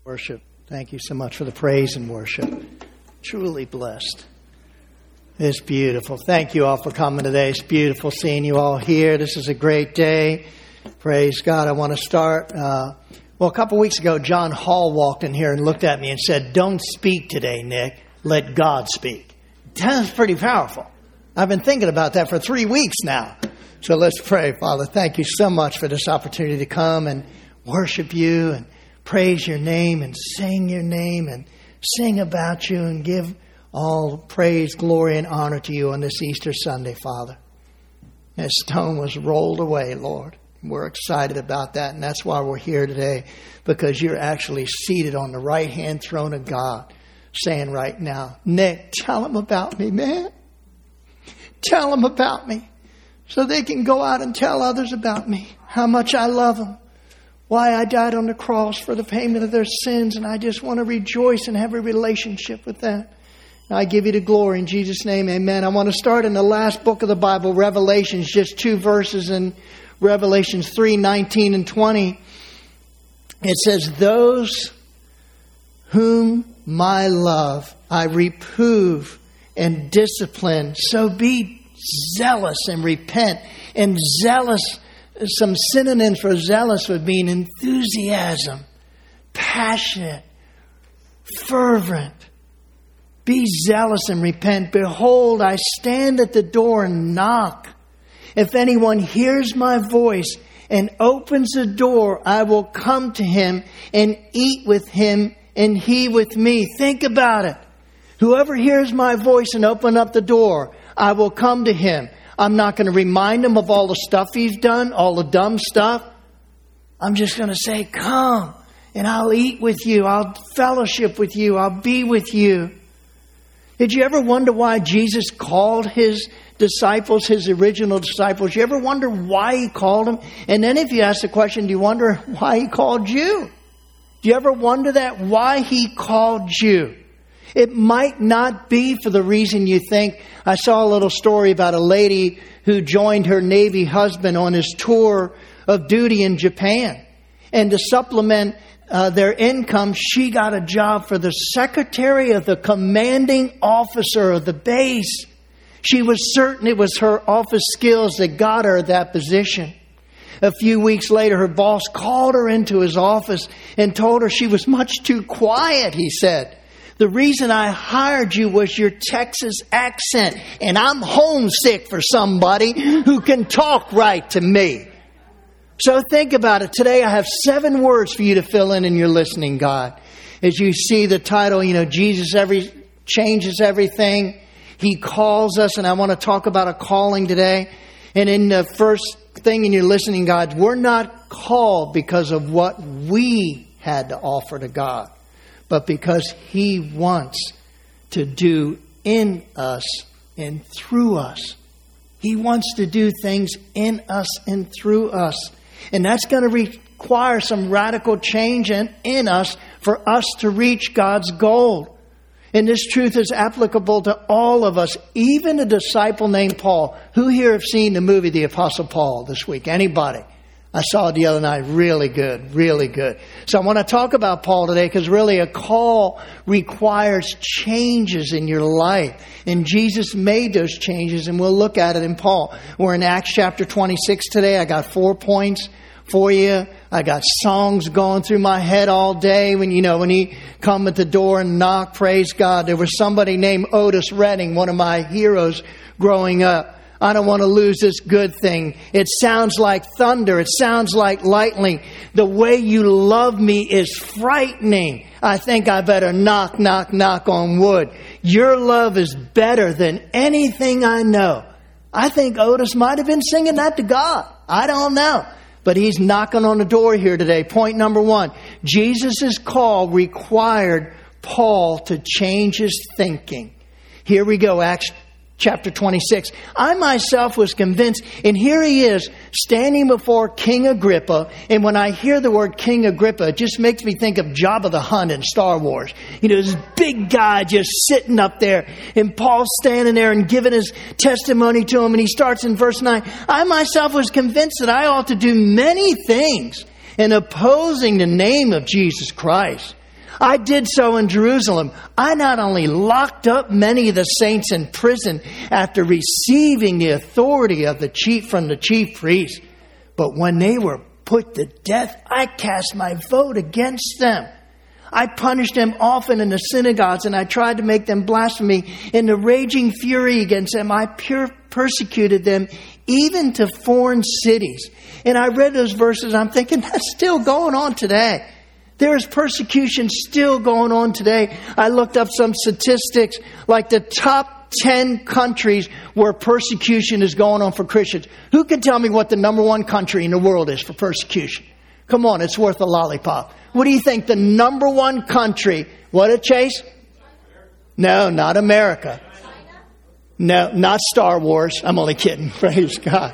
Worship. Thank you so much for the praise and worship. Truly blessed. It's beautiful. Thank you all for coming today. It's beautiful seeing you all here. This is a great day. Praise God. I want to start. A couple weeks ago, John Hall walked in here and looked at me and said, "Don't speak today, Nick. Let God speak." That's pretty powerful. I've been thinking about that for 3 weeks now. So let's pray. Father, thank you so much for this opportunity to come and worship you and praise your name and sing your name and sing about you and give all praise, glory, and honor to you on this Easter Sunday, Father. That stone was rolled away, Lord. We're excited about that, and that's why we're here today, because you're actually seated on the right-hand throne of God, saying right now, "Nick, tell them about me, man. Tell them about me so they can go out and tell others about me, how much I love them. Why I died on the cross for the payment of their sins, and I just want to rejoice and have a relationship with them." And I give you the glory in Jesus' name, amen. I want to start in the last book of the Bible, Revelations, just 2 verses in Revelations 3:19 and 20. It says, "Those whom my love I reprove and discipline, so be zealous and repent." And zealous, some synonyms for zealous would mean enthusiasm, passionate, fervent. Be zealous and repent. "Behold, I stand at the door and knock. If anyone hears my voice and opens the door, I will come to him and eat with him and he with me." Think about it. Whoever hears my voice and open up the door, I will come to him. I'm not going to remind him of all the stuff he's done, all the dumb stuff. I'm just going to say, "Come, and I'll eat with you. I'll fellowship with you. I'll be with you." Did you ever wonder why Jesus called his disciples, his original disciples? You ever wonder why he called them? And then if you ask the question, do you wonder why he called you? Do you ever wonder that? Why he called you? It might not be for the reason you think. I saw a little story about a lady who joined her Navy husband on his tour of duty in Japan. And to supplement their income, she got a job for the secretary of the commanding officer of the base. She was certain it was her office skills that got her that position. A few weeks later, her boss called her into his office and told her she was much too quiet, he said. "The reason I hired you was your Texas accent, and I'm homesick for somebody who can talk right to me." So think about it. Today I have 7 words for you to fill in your listening guide. As you see the title, Jesus changes everything. He calls us, and I want to talk about a calling today. And in the first thing in your listening guide, we're not called because of what we had to offer to God, but because He wants to do in us and through us. He wants to do things in us and through us. And that's going to require some radical change in us for us to reach God's goal. And this truth is applicable to all of us, even a disciple named Paul. Who here have seen the movie The Apostle Paul this week? Anybody? I saw it the other night. Really good, really good. So I want to talk about Paul today because really a call requires changes in your life. And Jesus made those changes, and we'll look at it in Paul. We're in Acts chapter 26 today. I got 4 points for you. I got songs going through my head all day when he come at the door and knock. Praise God. There was somebody named Otis Redding, one of my heroes growing up. I don't want to lose this good thing. It sounds like thunder. It sounds like lightning. The way you love me is frightening. I think I better knock, knock, knock on wood. Your love is better than anything I know. I think Otis might have been singing that to God. I don't know. But he's knocking on the door here today. Point number 1. Jesus' call required Paul to change his thinking. Here we go. Acts chapter 26. I myself was convinced, and here he is standing before King Agrippa. And when I hear the word King Agrippa, it just makes me think of Jabba the Hutt in Star Wars. This big guy just sitting up there, and Paul's standing there and giving his testimony to him. And he starts in verse 9. I myself was convinced that I ought to do many things in opposing the name of Jesus Christ. I did so in Jerusalem. I not only locked up many of the saints in prison after receiving the authority of from the chief priests, but when they were put to death, I cast my vote against them. I punished them often in the synagogues, and I tried to make them blaspheme. In the raging fury against them, I persecuted them even to foreign cities. And I read those verses, I'm thinking, that's still going on today. There is persecution still going on today. I looked up some statistics, like the top 10 countries where persecution is going on for Christians. Who can tell me what the number one country in the world is for persecution? Come on, it's worth a lollipop. What do you think the number one country? What it, Chase? No, not America. No, not Star Wars. I'm only kidding. Praise God.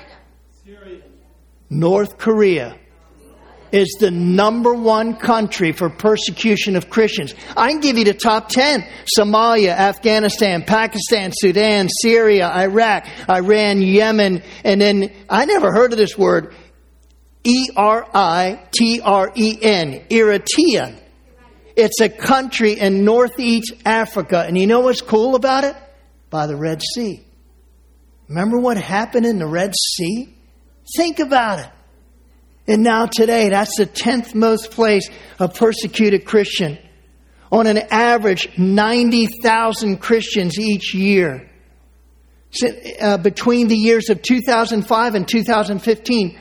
North Korea is the number one country for persecution of Christians. I can give you the top 10. Somalia, Afghanistan, Pakistan, Sudan, Syria, Iraq, Iran, Yemen, and then I never heard of this word, Eritren, Eritrea. It's a country in northeast Africa. And you know what's cool about it? By the Red Sea. Remember what happened in the Red Sea? Think about it. And now today, that's the 10th most place of persecuted Christian. On an average, 90,000 Christians each year. Between the years of 2005 and 2015,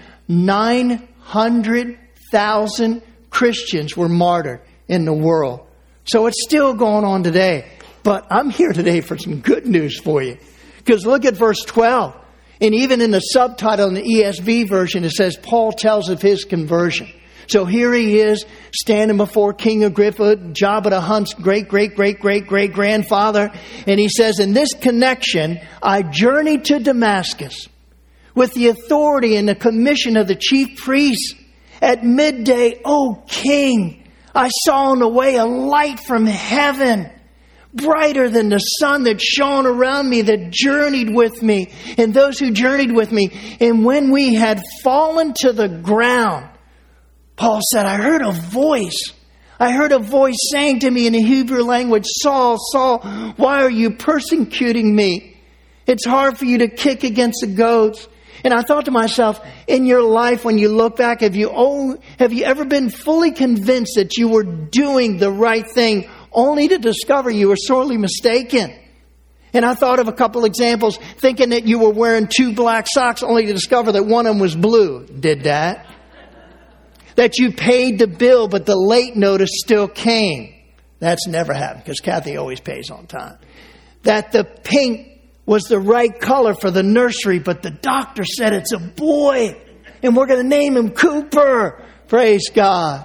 900,000 Christians were martyred in the world. So it's still going on today. But I'm here today for some good news for you. Because look at verse 12. And even in the subtitle in the ESV version, it says Paul tells of his conversion. So here he is standing before King Agrippa, Jabba the Hutt's great-great-great-great-great-grandfather. And he says, in this connection, I journeyed to Damascus with the authority and the commission of the chief priests. At midday, O King, I saw on the way a light from heaven, brighter than the sun that shone around me, that journeyed with me, and those who journeyed with me. And when we had fallen to the ground, Paul said, I heard a voice. I heard a voice saying to me in the Hebrew language, Saul, Saul, why are you persecuting me? It's hard for you to kick against the goads. And I thought to myself, in your life, when you look back, have you ever been fully convinced that you were doing the right thing, only to discover you were sorely mistaken? And I thought of a couple examples, thinking that you were wearing 2 black socks, only to discover that one of them was blue. Did that? That you paid the bill, but the late notice still came. That's never happened, because Kathy always pays on time. That the pink was the right color for the nursery, but the doctor said it's a boy, and we're going to name him Cooper. Praise God.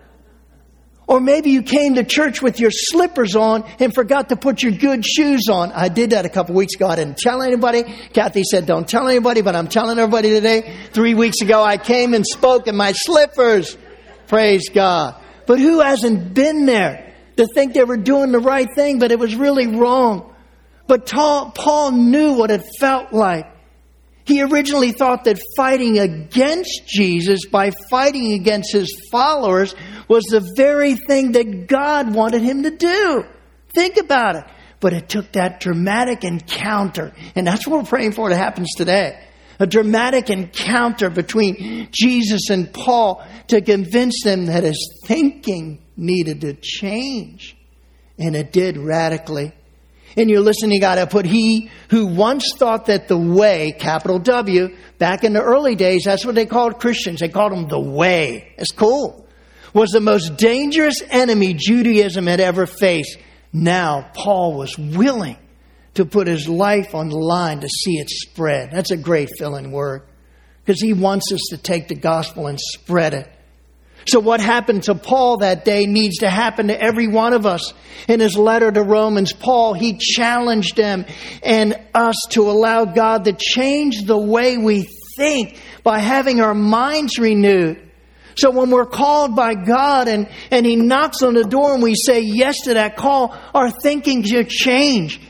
Or maybe you came to church with your slippers on and forgot to put your good shoes on. I did that a couple weeks ago. I didn't tell anybody. Kathy said, don't tell anybody, but I'm telling everybody today. 3 weeks ago, I came and spoke in my slippers. Praise God. But who hasn't been there to think they were doing the right thing, but it was really wrong? But Paul knew what it felt like. He originally thought that fighting against Jesus by fighting against his followers was the very thing that God wanted him to do. Think about it. But it took that dramatic encounter. And that's what we're praying for that happens today. A dramatic encounter between Jesus and Paul to convince them that his thinking needed to change. And it did radically. And you're listening, you got to put he who once thought that the way, capital W, back in the early days, that's what they called Christians. They called them the way. It's cool. Was the most dangerous enemy Judaism had ever faced. Now, Paul was willing to put his life on the line to see it spread. That's a great filling word. Because he wants us to take the gospel and spread it. So what happened to Paul that day needs to happen to every one of us. In his letter to Romans, Paul, he challenged them and us to allow God to change the way we think by having our minds renewed. So when we're called by God and he knocks on the door and we say yes to that call, our thinking should change.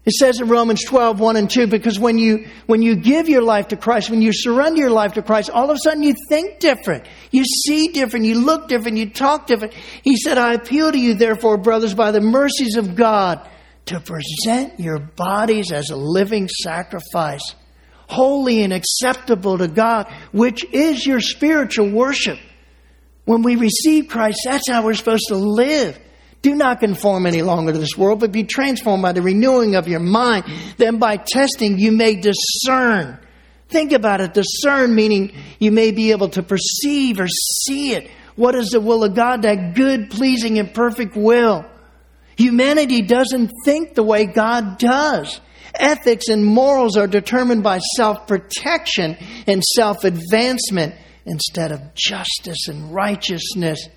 It says in Romans 12, 1 and 2, because when you give your life to Christ, when you surrender your life to Christ, all of a sudden you think different. You see different. You look different. You talk different. He said, I appeal to you, therefore, brothers, by the mercies of God, to present your bodies as a living sacrifice, holy and acceptable to God, which is your spiritual worship. When we receive Christ, that's how we're supposed to live. Do not conform any longer to this world, but be transformed by the renewing of your mind. Then by testing, you may discern. Think about it. Discern meaning you may be able to perceive or see it. What is the will of God? That good, pleasing, and perfect will. Humanity doesn't think the way God does. Ethics and morals are determined by self-protection and self-advancement instead of justice and righteousness.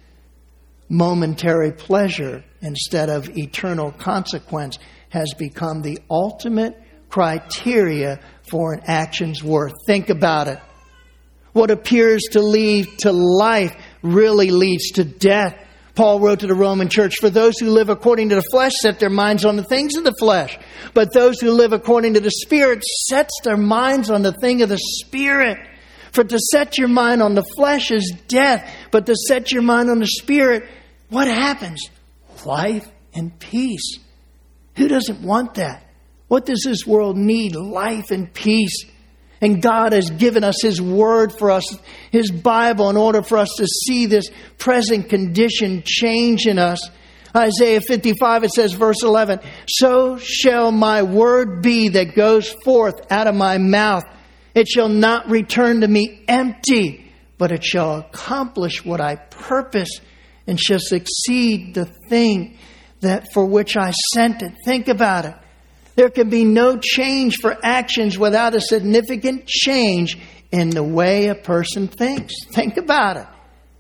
Momentary pleasure instead of eternal consequence has become the ultimate criteria for an action's worth. Think about it. What appears to lead to life really leads to death. Paul wrote to the Roman church, for those who live according to the flesh set their minds on the things of the flesh. But those who live according to the Spirit sets their minds on the thing of the Spirit. For to set your mind on the flesh is death, but to set your mind on the Spirit, what happens? Life and peace. Who doesn't want that? What does this world need? Life and peace. And God has given us His Word for us, His Bible, in order for us to see this present condition change in us. Isaiah 55, it says, verse 11, so shall my word be that goes forth out of my mouth. It shall not return to me empty, but it shall accomplish what I purpose and shall succeed the thing that for which I sent it. Think about it. There can be no change for actions without a significant change in the way a person thinks. Think about it.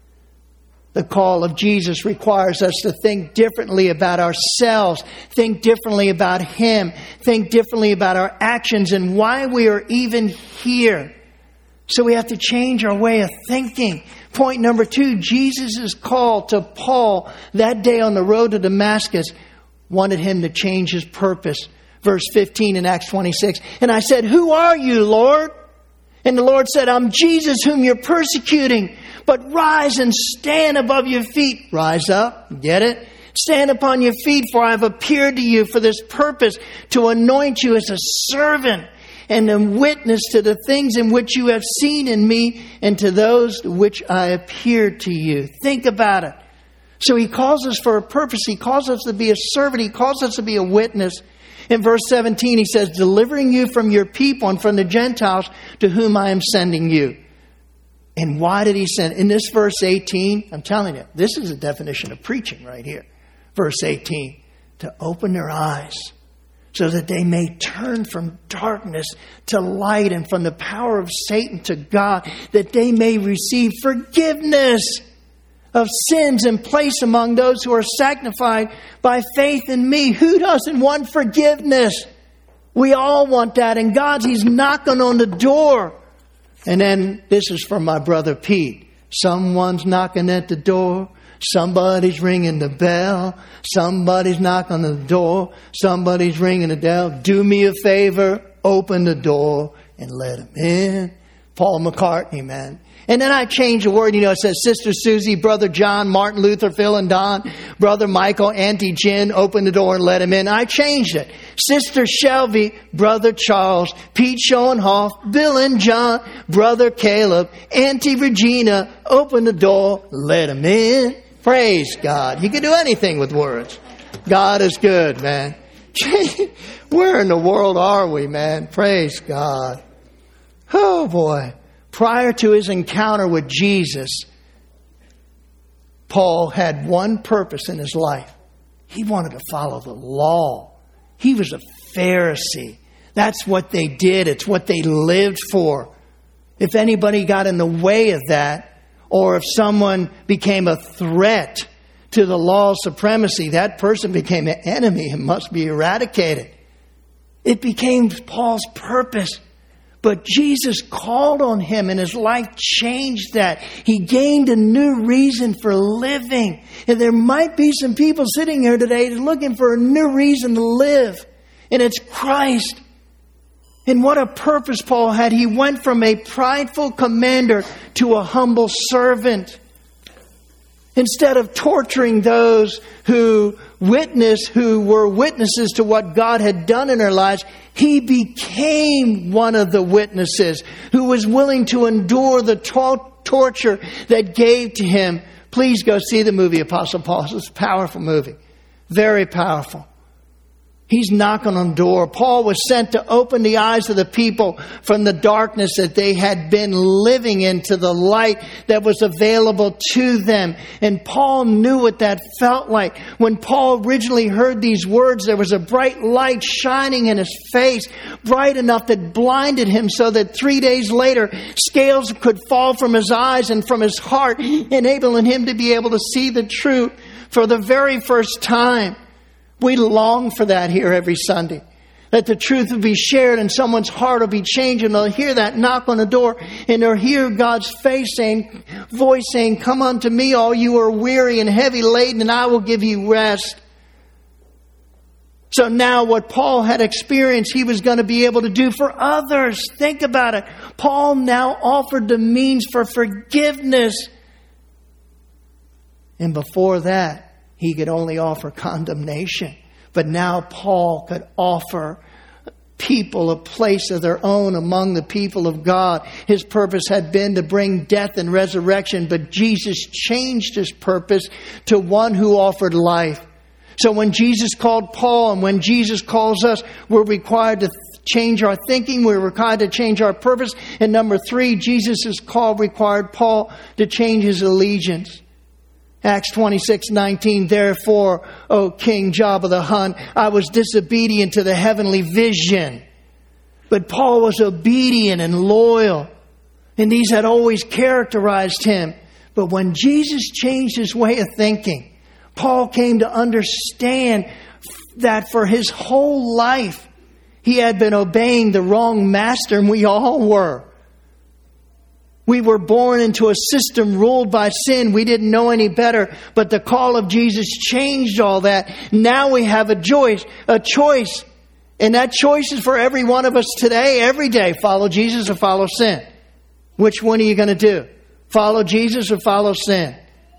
The call of Jesus requires us to think differently about ourselves, think differently about Him, think differently about our actions and why we are even here. So we have to change our way of thinking. Point number 2, Jesus' call to Paul that day on the road to Damascus wanted him to change his purpose. Verse 15 in Acts 26. And I said, who are you, Lord? And the Lord said, I'm Jesus whom you're persecuting. But rise and stand above your feet. Rise up. Get it? Stand upon your feet, for I have appeared to you for this purpose, to anoint you as a servant and a witness to the things in which you have seen in me and to those to which I appeared to you. Think about it. So He calls us for a purpose. He calls us to be a servant. He calls us to be a witness. In verse 17, He says, delivering you from your people and from the Gentiles to whom I am sending you. And why did He send? In this verse 18, I'm telling you, this is a definition of preaching right here. Verse 18, to open their eyes so that they may turn from darkness to light and from the power of Satan to God, that they may receive forgiveness of sins and place among those who are sanctified by faith in me. Who doesn't want forgiveness? We all want that. And God, He's knocking on the door. And then this is from my brother Pete. Someone's knocking at the door. Somebody's ringing the bell. Somebody's knocking on the door. Somebody's ringing the bell. Do me a favor. Open the door and let him in. Paul McCartney, man. And then I changed the word. It says Sister Susie, Brother John, Martin Luther, Phil and Don, Brother Michael, Auntie Jen, open the door and let him in. I changed it. Sister Shelby, Brother Charles, Pete Schoenhoff, Bill and John, Brother Caleb, Auntie Regina, open the door, let him in. Praise God. You can do anything with words. God is good, man. Where in the world are we, man? Praise God. Oh, boy. Prior to his encounter with Jesus, Paul had one purpose in his life. He wanted to follow the law. He was a Pharisee. That's what they did. It's what they lived for. If anybody got in the way of that, or if someone became a threat to the law's supremacy, that person became an enemy and must be eradicated. It became Paul's purpose. But Jesus called on him and his life changed that. He gained a new reason for living. And there might be some people sitting here today looking for a new reason to live. and it's Christ. And what a purpose Paul had. He went from a prideful commander to a humble servant. Instead of torturing those who were witnesses to what God had done in their lives, he became one of the witnesses who was willing to endure the torture that gave to him. Please go see the movie Apostle Paul. It's a powerful movie. Very powerful. He's knocking on the door. Paul was sent to open the eyes of the people from the darkness that they had been living in to the light that was available to them. And Paul knew what that felt like. When Paul originally heard these words, there was a bright light shining in his face, bright enough that blinded him so that 3 days later, scales could fall from his eyes and from his heart, enabling him to be able to see the truth for the very first time. We long for that here every Sunday. That the truth will be shared and someone's heart will be changed and they'll hear that knock on the door and they'll hear God's voice saying, "Come unto me, all you are weary and heavy laden, and I will give you rest." So now what Paul had experienced, he was going to be able to do for others. Think about it. Paul now offered the means for forgiveness. And before that, he could only offer condemnation. But now Paul could offer people a place of their own among the people of God. His purpose had been to bring death and resurrection, but Jesus changed his purpose to one who offered life. So when Jesus called Paul and when Jesus calls us, we're required to change our thinking. We're required to change our purpose. And number 3, Jesus' call required Paul to change his allegiance. Acts 26:19, "Therefore, O King Jabba the Hutt, I was disobedient to the heavenly vision." But Paul was obedient and loyal. And these had always characterized him. But when Jesus changed his way of thinking, Paul came to understand that for his whole life, he had been obeying the wrong master, and we all were. We were born into a system ruled by sin. We didn't know any better. But the call of Jesus changed all that. Now we have a choice. And that choice is for every one of us today, every day. Follow Jesus or follow sin. Which one are you going to do? Follow Jesus or follow sin?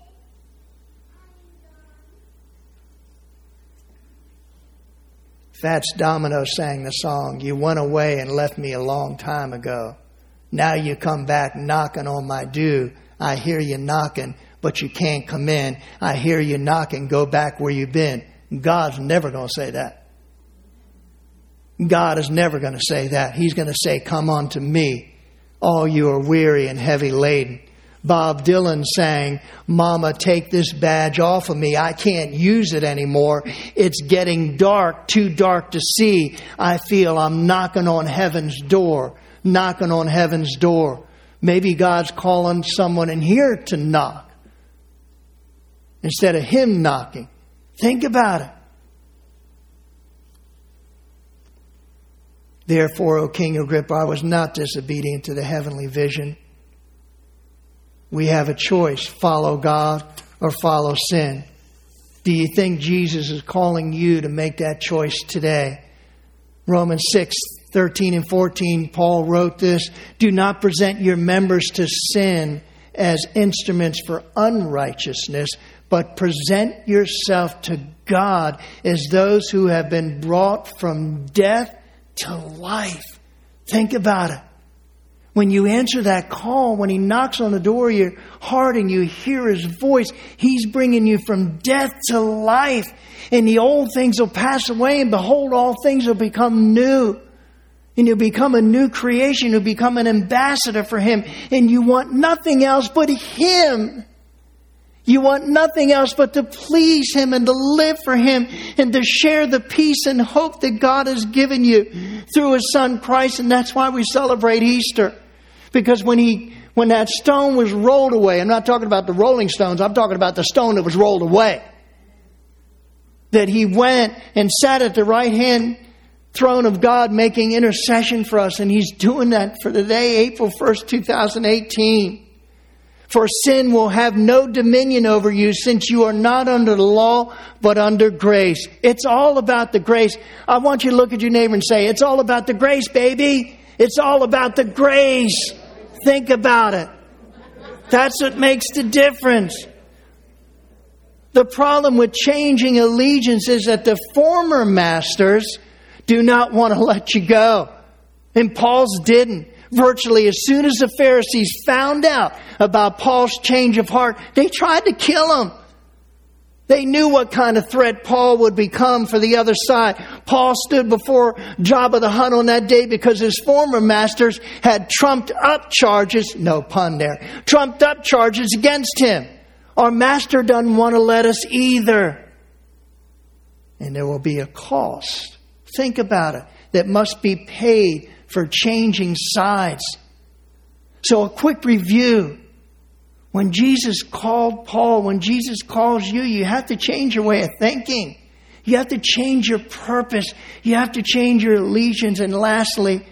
Fats Domino sang the song, "You went away and left me a long time ago. Now you come back knocking on my door. I hear you knocking, but you can't come in. I hear you knocking, go back where you've been." God's never going to say that. God is never going to say that. He's going to say, "Come unto me, all you are weary and heavy laden." Bob Dylan sang, "Mama, take this badge off of me. I can't use it anymore. It's getting dark, too dark to see. I feel I'm knocking on heaven's door." Knocking on heaven's door. Maybe God's calling someone in here to knock instead of him knocking. Think about it. "Therefore, O King Agrippa, I was not disobedient to the heavenly vision." We have a choice. Follow God or follow sin. Do you think Jesus is calling you to make that choice today? Romans 6:13 and 14, Paul wrote this, "Do not present your members to sin as instruments for unrighteousness, but present yourself to God as those who have been brought from death to life." Think about it. When you answer that call, when he knocks on the door of your heart and you hear his voice, he's bringing you from death to life. And the old things will pass away, and behold, all things will become new. And you'll become a new creation. You'll become an ambassador for him. And you want nothing else but him. You want nothing else but to please him and to live for him and to share the peace and hope that God has given you through his son Christ. And that's why we celebrate Easter. Because when that stone was rolled away, I'm not talking about the rolling stones, I'm talking about the stone that was rolled away. That he went and sat at the right hand throne of God making intercession for us. And he's doing that for today, April 1st, 2018. For sin will have no dominion over you, since you are not under the law, but under grace. It's all about the grace. I want you to look at your neighbor and say, it's all about the grace, baby. It's all about the grace. Think about it. That's what makes the difference. The problem with changing allegiance is that the former masters do not want to let you go. And Paul's didn't. Virtually as soon as the Pharisees found out about Paul's change of heart, they tried to kill him. They knew what kind of threat Paul would become for the other side. Paul stood before Jabba the Hutt on that day because his former masters had trumped up charges, no pun there, trumped up charges against him. Our master doesn't want to let us either. And there will be a cost. Think about it. That must be paid for changing sides. So a quick review. When Jesus called Paul, when Jesus calls you, you have to change your way of thinking. You have to change your purpose. You have to change your allegiance. And lastly,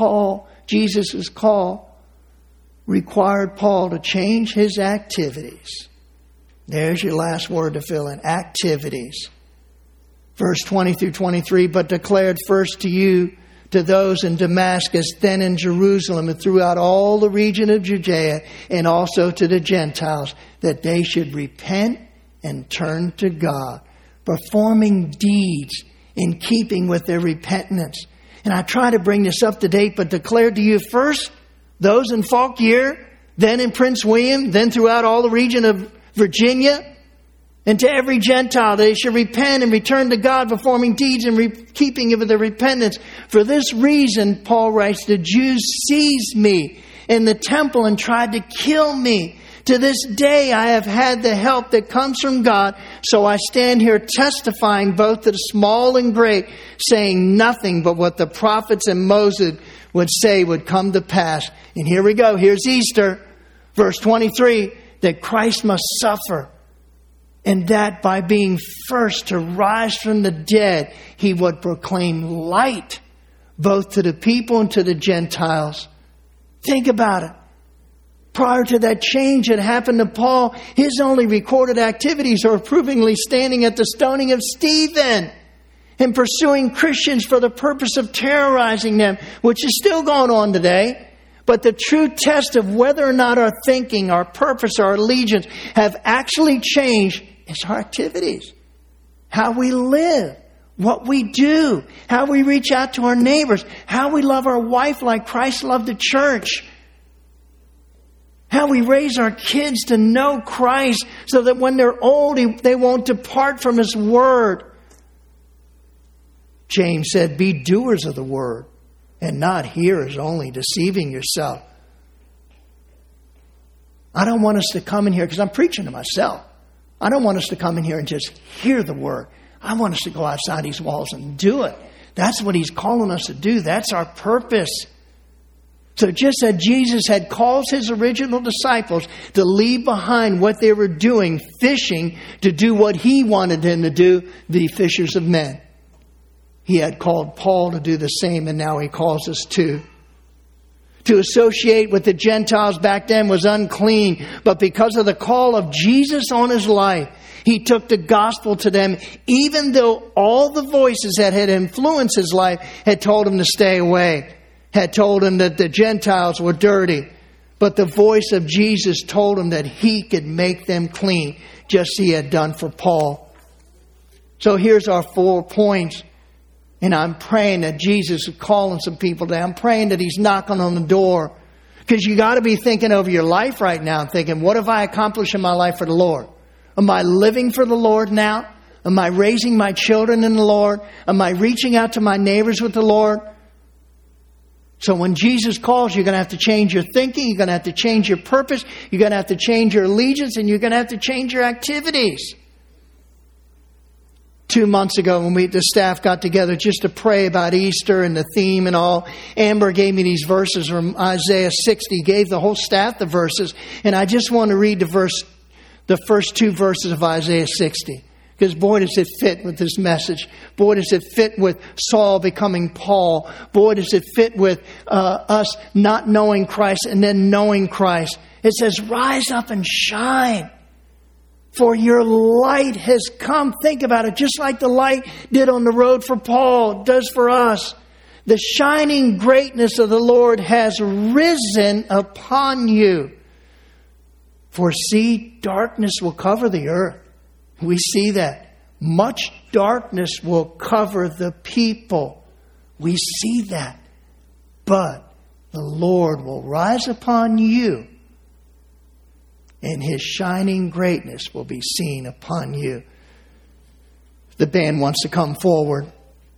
Jesus' call required Paul to change his activities. There's your last word to fill in. Activities. Verse 20 through 23, but declared first to you, to those in Damascus, then in Jerusalem, and throughout all the region of Judea, and also to the Gentiles, that they should repent and turn to God, performing deeds in keeping with their repentance. And I try to bring this up to date, but declared to you first, those in Fauquier, then in Prince William, then throughout all the region of Virginia, and to every Gentile, they should repent and return to God, performing deeds in keeping with their repentance. For this reason, Paul writes, the Jews seized me in the temple and tried to kill me. To this day, I have had the help that comes from God. So I stand here testifying both to the small and great, saying nothing but what the prophets and Moses would say would come to pass. And here we go. Here's Easter. Verse 23, that Christ must suffer. And that by being first to rise from the dead, he would proclaim light both to the people and to the Gentiles. Think about it. Prior to that change that happened to Paul, his only recorded activities are approvingly standing at the stoning of Stephen and pursuing Christians for the purpose of terrorizing them, which is still going on today. But the true test of whether or not our thinking, our purpose, our allegiance have actually changed is our activities. How we live, what we do, how we reach out to our neighbors, how we love our wife like Christ loved the church, how we raise our kids to know Christ so that when they're old, they won't depart from His Word. James said, be doers of the Word and not hearers only, deceiving yourself. I don't want us to come in here, because I'm preaching to myself. I don't want us to come in here and just hear the Word. I want us to go outside these walls and do it. That's what He's calling us to do. That's our purpose. So just as Jesus had called His original disciples to leave behind what they were doing, fishing, to do what He wanted them to do, be fishers of men. He had called Paul to do the same, and now He calls us to. To associate with the Gentiles back then was unclean. But because of the call of Jesus on his life, He took the gospel to them, even though all the voices that had influenced his life had told him to stay away, had told him that the Gentiles were dirty. But the voice of Jesus told him that He could make them clean, just as He had done for Paul. So here's our 4 points. And I'm praying that Jesus is calling some people today. I'm praying that He's knocking on the door. Because you got to be thinking over your life right now and thinking, what have I accomplished in my life for the Lord? Am I living for the Lord now? Am I raising my children in the Lord? Am I reaching out to my neighbors with the Lord? So when Jesus calls, you're going to have to change your thinking. You're going to have to change your purpose. You're going to have to change your allegiance. And you're going to have to change your activities. 2 months ago when the staff got together just to pray about Easter and the theme and all, Amber gave me these verses from Isaiah 60, gave the whole staff the verses. And I just want to read the first 2 verses of Isaiah 60. Because boy, does it fit with this message. Boy, does it fit with Saul becoming Paul. Boy, does it fit with us not knowing Christ and then knowing Christ. It says, rise up and shine, for your light has come. Think about it, just like the light did on the road for Paul, it does for us. The shining greatness of the Lord has risen upon you. For see, darkness will cover the earth. We see that. Much darkness will cover the people. We see that. But the Lord will rise upon you, and His shining greatness will be seen upon you. The band wants to come forward.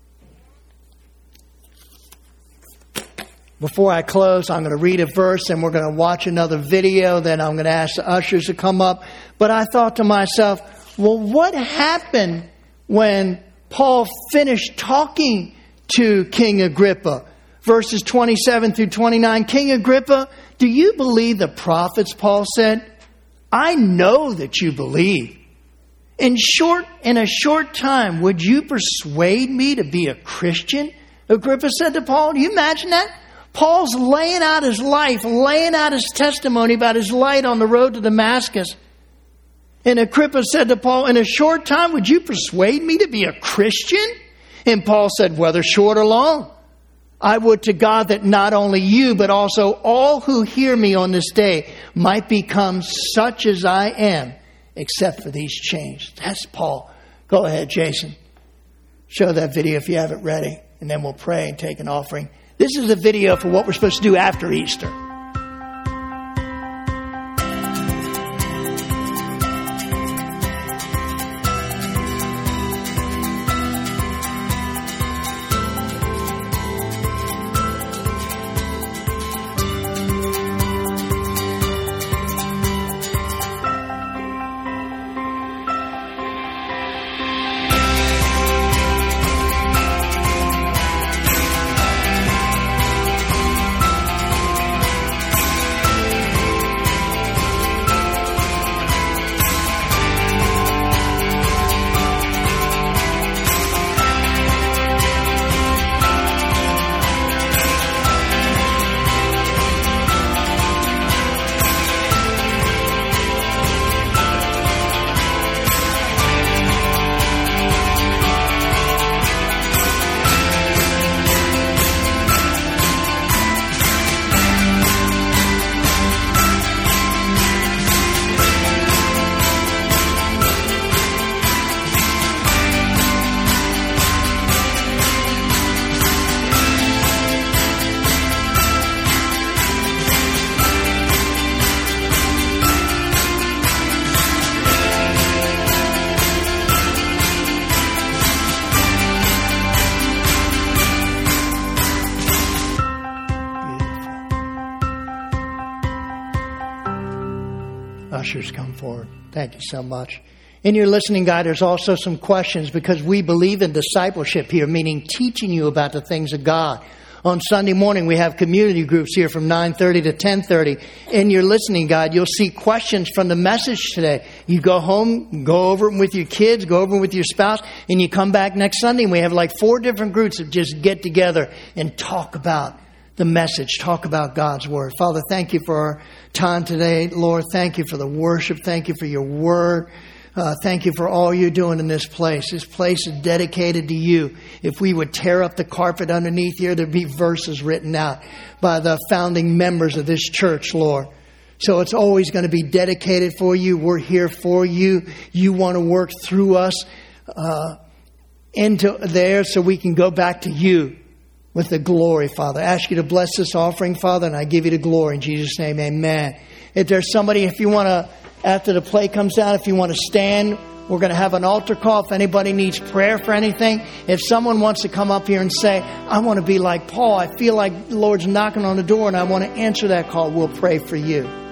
Before I close, I'm going to read a verse and we're going to watch another video. Then I'm going to ask the ushers to come up. But I thought to myself, well, what happened when Paul finished talking to King Agrippa? Verses 27 through 29. King Agrippa, do you believe the prophets? Paul said. I know that you believe. In a short time, would you persuade me to be a Christian? Agrippa said to Paul, do you imagine that? Paul's laying out his life, laying out his testimony about his light on the road to Damascus. And Agrippa said to Paul, in a short time, would you persuade me to be a Christian? And Paul said, whether short or long, I would to God that not only you, but also all who hear me on this day might become such as I am, except for these chains. That's Paul. Go ahead, Jason. Show that video if you have it ready, and then we'll pray and take an offering. This is a video for what we're supposed to do after Easter. Ushers, come forward. Thank you so much. In your listening guide, there's also some questions because we believe in discipleship here, meaning teaching you about the things of God. On Sunday morning, we have community groups here from 9:30 to 10:30. In your listening guide, you'll see questions from the message today. You go home, go over it with your kids, go over it with your spouse, and you come back next Sunday, and we have like 4 different groups that just get together and talk about the message, talk about God's Word. Father, thank you for our time today. Lord, thank you for the worship. Thank you for your Word. Thank you for all you're doing in this place. This place is dedicated to you. If we would tear up the carpet underneath here, there'd be verses written out by the founding members of this church, Lord. So it's always going to be dedicated for you. We're here for you. You want to work through us into there so we can go back to you with the glory, Father. I ask you to bless this offering, Father, and I give you the glory. In Jesus' name, amen. If there's somebody, if you want to, after the plate comes down, if you want to stand, we're going to have an altar call. If anybody needs prayer for anything, if someone wants to come up here and say, I want to be like Paul, I feel like the Lord's knocking on the door and I want to answer that call, we'll pray for you.